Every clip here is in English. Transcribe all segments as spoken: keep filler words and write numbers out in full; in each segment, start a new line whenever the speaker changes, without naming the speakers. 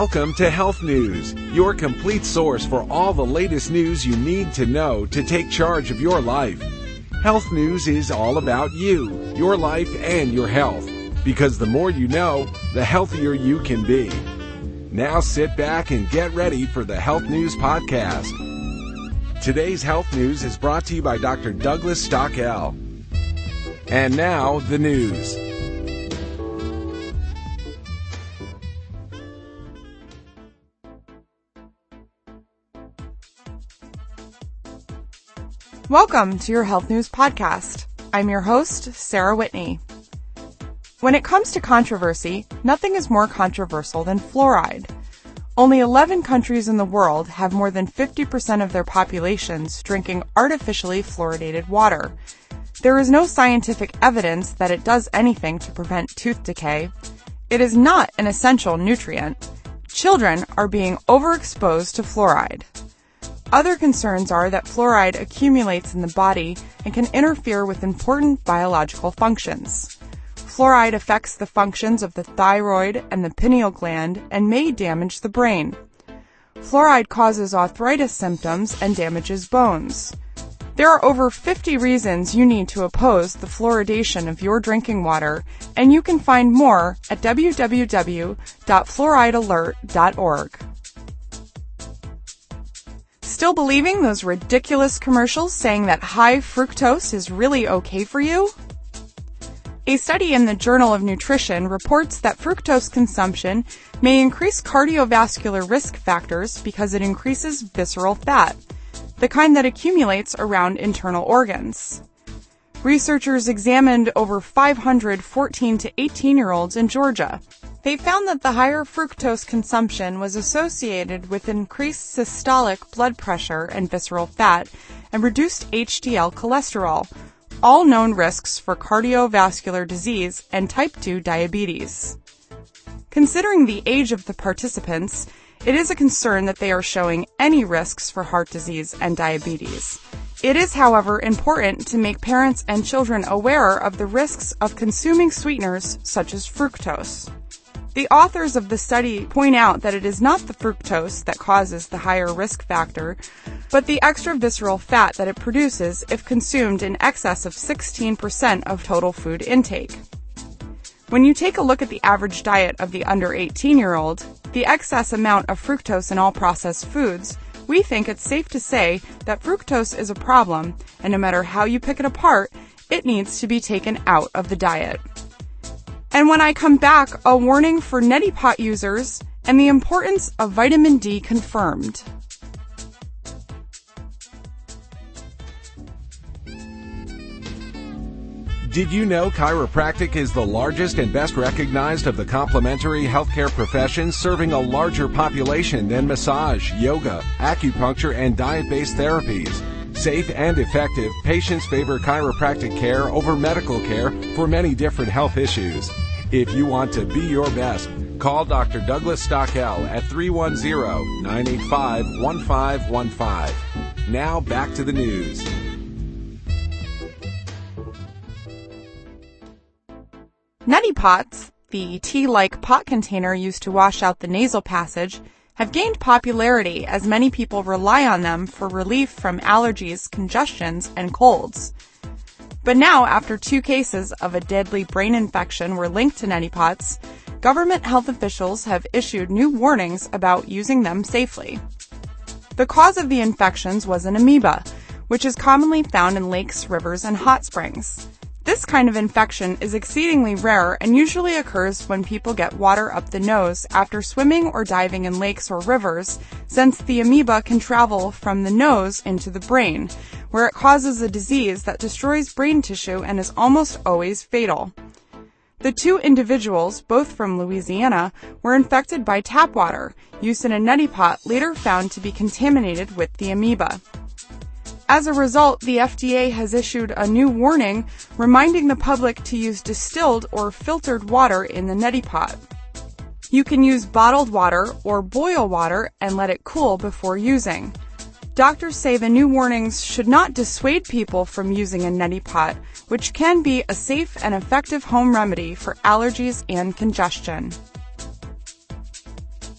Welcome to Health News, your complete source for all the latest news you need to know to take charge of your life. Health News is all about you, your life, and your health. Because the more you know, the healthier you can be. Now sit back and get ready for the Health News Podcast. Today's Health News is brought to you by Doctor Douglas Stockel. And now, the news.
Welcome to your Health News Podcast. I'm your host, Sarah Whitney. When it comes to controversy, nothing is more controversial than fluoride. Only eleven countries in the world have more than fifty percent of their populations drinking artificially fluoridated water. There is no scientific evidence that it does anything to prevent tooth decay. It is not an essential nutrient. Children are being overexposed to fluoride. Other concerns are that fluoride accumulates in the body and can interfere with important biological functions. Fluoride affects the functions of the thyroid and the pineal gland and may damage the brain. Fluoride causes arthritis symptoms and damages bones. There are over fifty reasons you need to oppose the fluoridation of your drinking water, and you can find more at w w w dot fluoride alert dot org. Still believing those ridiculous commercials saying that high fructose is really okay for you? A study in the Journal of Nutrition reports that fructose consumption may increase cardiovascular risk factors because it increases visceral fat, the kind that accumulates around internal organs. Researchers examined over five hundred fourteen to eighteen-year-olds in Georgia. They found that the higher fructose consumption was associated with increased systolic blood pressure and visceral fat and reduced H D L cholesterol, all known risks for cardiovascular disease and type two diabetes. Considering the age of the participants, it is a concern that they are showing any risks for heart disease and diabetes. It is, however, important to make parents and children aware of the risks of consuming sweeteners such as fructose. The authors of the study point out that it is not the fructose that causes the higher risk factor, but the extra visceral fat that it produces if consumed in excess of sixteen percent of total food intake. When you take a look at the average diet of the under eighteen-year-old, the excess amount of fructose in all processed foods, we think it's safe to say that fructose is a problem, and no matter how you pick it apart, it needs to be taken out of the diet. And when I come back, a warning for neti pot users and the importance of vitamin D confirmed.
Did you know chiropractic is the largest and best recognized of the complementary healthcare professions, serving a larger population than massage, yoga, acupuncture, and diet-based therapies? Safe and effective, patients favor chiropractic care over medical care for many different health issues. If you want to be your best, call Doctor Douglas Stockel at three one zero, nine eight five, one five one five. Now back to the news.
Neti pots, the tea-like pot container used to wash out the nasal passage, have gained popularity as many people rely on them for relief from allergies, congestions, and colds. But now, after two cases of a deadly brain infection were linked to neti pots, government health officials have issued new warnings about using them safely. The cause of the infections was an amoeba, which is commonly found in lakes, rivers, and hot springs. This kind of infection is exceedingly rare and usually occurs when people get water up the nose after swimming or diving in lakes or rivers, since the amoeba can travel from the nose into the brain, where it causes a disease that destroys brain tissue and is almost always fatal. The two individuals, both from Louisiana, were infected by tap water used in a neti pot later found to be contaminated with the amoeba. As a result, the F D A has issued a new warning reminding the public to use distilled or filtered water in the neti pot. You can use bottled water or boil water and let it cool before using. Doctors say the new warnings should not dissuade people from using a neti pot, which can be a safe and effective home remedy for allergies and congestion.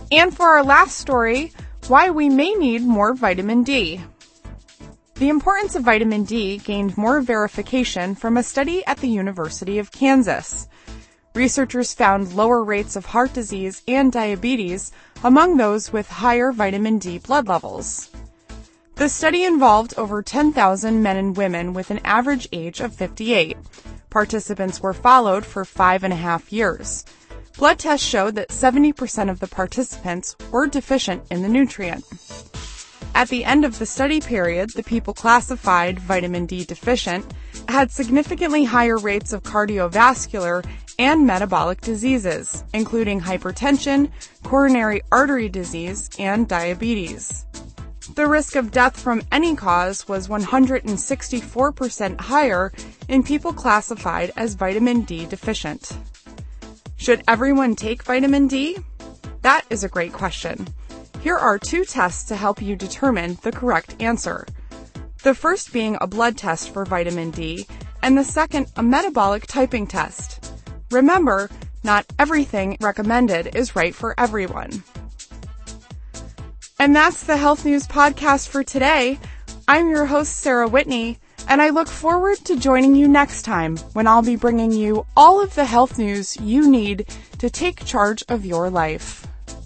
And for our last story, why we may need more vitamin D. The importance of vitamin D gained more verification from a study at the University of Kansas. Researchers found lower rates of heart disease and diabetes among those with higher vitamin D blood levels. The study involved over ten thousand men and women with an average age of fifty-eight. Participants were followed for five and a half years. Blood tests showed that seventy percent of the participants were deficient in the nutrient. At the end of the study period, the people classified vitamin D deficient had significantly higher rates of cardiovascular and metabolic diseases, including hypertension, coronary artery disease, and diabetes. The risk of death from any cause was one hundred sixty-four percent higher in people classified as vitamin D deficient. Should everyone take vitamin D? That is a great question. Here are two tests to help you determine the correct answer. The first being a blood test for vitamin D, and the second a metabolic typing test. Remember, not everything recommended is right for everyone. And that's the Health News Podcast for today. I'm your host, Sarah Whitney, and I look forward to joining you next time when I'll be bringing you all of the health news you need to take charge of your life.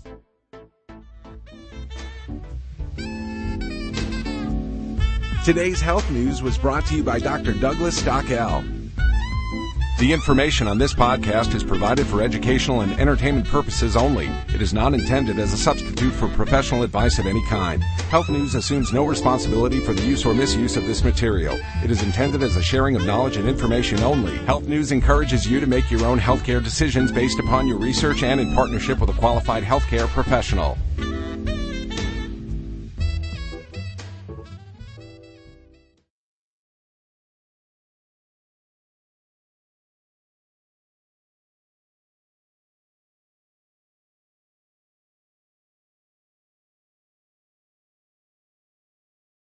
Today's health news was brought to you by Doctor Douglas Stockel. The information on this podcast is provided for educational and entertainment purposes only. It is not intended as a substitute for professional advice of any kind. Health News assumes no responsibility for the use or misuse of this material. It is intended as a sharing of knowledge and information only. Health News encourages you to make your own healthcare decisions based upon your research and in partnership with a qualified healthcare professional.